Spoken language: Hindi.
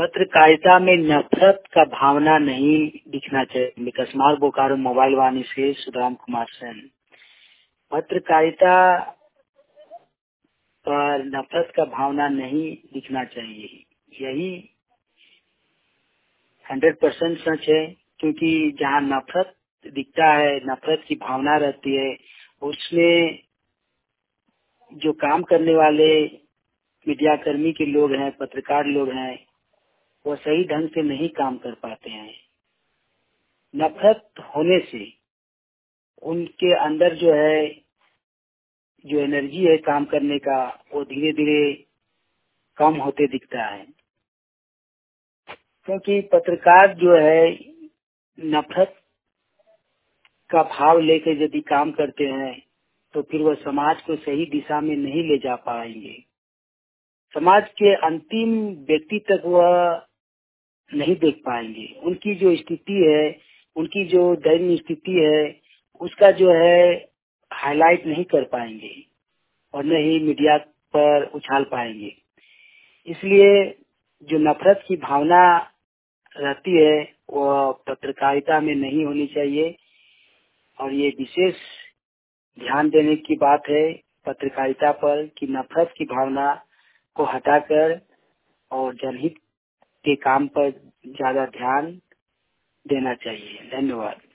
पत्रकारिता में नफरत का भावना नहीं दिखना चाहिए। कस्मार बोकारो मोबाइल वाणी से सुदाम कुमार सेन। पत्रकारिता पर नफरत का भावना नहीं दिखना चाहिए, यही 100% सच है। क्योंकि जहाँ नफरत दिखता है, नफरत की भावना रहती है, उसमें जो काम करने वाले मीडिया कर्मी के लोग हैं, पत्रकार लोग हैं, वो सही ढंग से नहीं काम कर पाते हैं। नफरत होने से उनके अंदर जो एनर्जी है काम करने का, वो धीरे धीरे कम होते दिखता है। क्योंकि पत्रकार जो है नफरत का भाव लेकर यदि काम करते हैं तो फिर वह समाज को सही दिशा में नहीं ले जा पाएंगे। समाज के अंतिम व्यक्ति तक वह नहीं देख पाएंगे। उनकी जो स्थिति है, उनकी जो दयनीय स्थिति है, उसका जो है हाईलाइट नहीं कर पाएंगे और न ही मीडिया पर उछाल पाएंगे। इसलिए जो नफरत की भावना रहती है वो पत्रकारिता में नहीं होनी चाहिए और ये विशेष ध्यान देने की बात है पत्रकारिता पर कि नफरत की भावना को हटाकर और जनहित के काम पर ज्यादा ध्यान देना चाहिए। धन्यवाद।